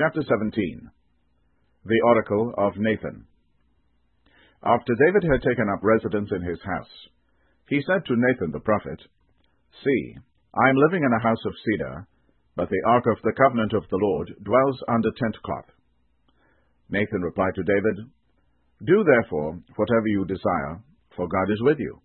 Chapter 17. The Oracle of Nathan. After David had taken up residence in his house, he said to Nathan the prophet, "See, I am living in a house of cedar, but the ark of the covenant of the Lord dwells under tent cloth." Nathan replied to David, "Do therefore whatever you desire, for God is with you."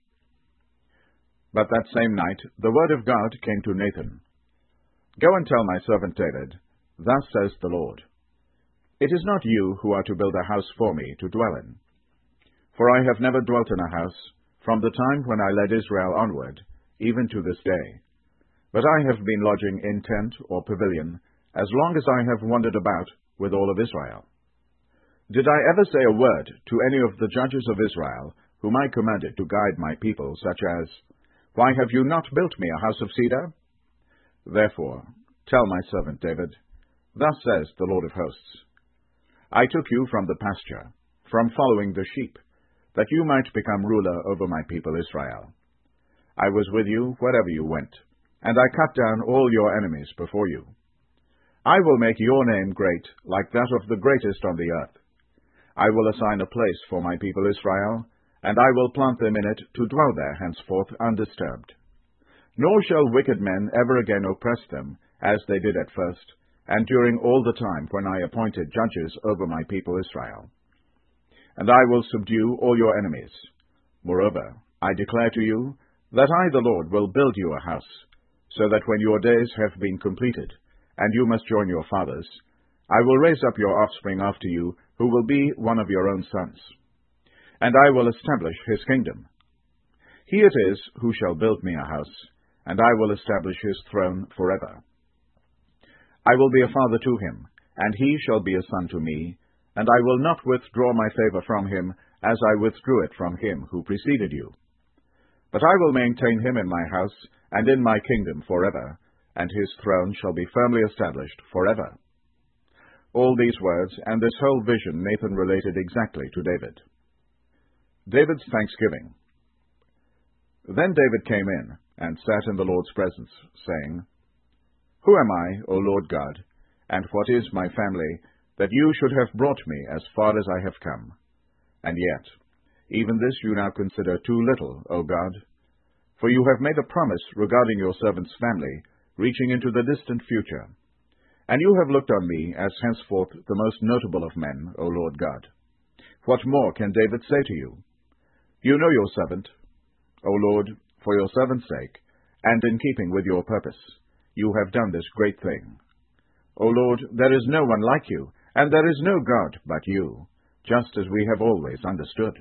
But that same night the word of God came to Nathan, "Go and tell my servant David, thus says the Lord, It is not you who are to build a house for me to dwell in. For I have never dwelt in a house, from the time when I led Israel onward, even to this day. But I have been lodging in tent or pavilion, as long as I have wandered about with all of Israel. Did I ever say a word to any of the judges of Israel, whom I commanded to guide my people, such as, Why have you not built me a house of cedar? Therefore, tell my servant David, Thus says the Lord of hosts, I took you from the pasture, from following the sheep, that you might become ruler over my people Israel. I was with you wherever you went, and I cut down all your enemies before you. I will make your name great, like that of the greatest on the earth. I will assign a place for my people Israel, and I will plant them in it to dwell there henceforth undisturbed. Nor shall wicked men ever again oppress them, as they did at first, and during all the time when I appointed judges over my people Israel. And I will subdue all your enemies. Moreover, I declare to you that I, the Lord, will build you a house, so that when your days have been completed, and you must join your fathers, I will raise up your offspring after you, who will be one of your own sons. And I will establish his kingdom. He it is who shall build me a house, and I will establish his throne forever. I will be a father to him, and he shall be a son to me, and I will not withdraw my favor from him, as I withdrew it from him who preceded you. But I will maintain him in my house, and in my kingdom forever, and his throne shall be firmly established forever." All these words, and this whole vision, Nathan related exactly to David. David's Thanksgiving. Then David came in, and sat in the Lord's presence, saying, Who am I, O Lord God, and what is my family, that you should have brought me as far as I have come? And yet, even this you now consider too little, O God. For you have made a promise regarding your servant's family, reaching into the distant future. And you have looked on me as henceforth the most notable of men, O Lord God. What more can David say to you? You know your servant, O Lord, for your servant's sake, and in keeping with your purpose. You have done this great thing. O Lord, there is no one like you, and there is no God but you, just as we have always understood.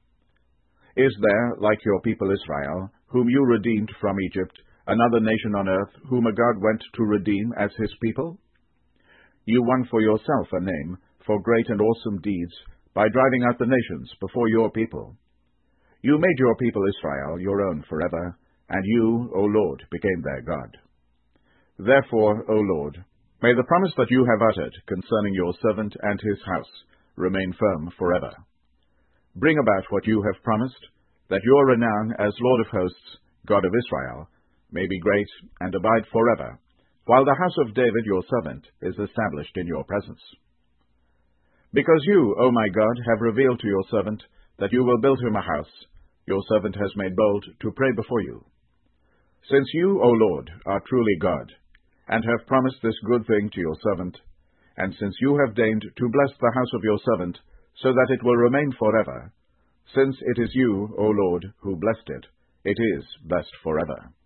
Is there, like your people Israel, whom you redeemed from Egypt, another nation on earth whom a God went to redeem as his people? You won for yourself a name for great and awesome deeds by driving out the nations before your people. You made your people Israel your own forever, and you, O Lord, became their God. Therefore, O Lord, may the promise that you have uttered concerning your servant and his house remain firm forever. Bring about what you have promised, that your renown as Lord of hosts, God of Israel, may be great and abide forever, while the house of David your servant is established in your presence. Because you, O my God, have revealed to your servant that you will build him a house, your servant has made bold to pray before you. Since you, O Lord, are truly God, and have promised this good thing to your servant, and since you have deigned to bless the house of your servant, so that it will remain forever, since it is you, O Lord, who blessed it, it is blessed forever.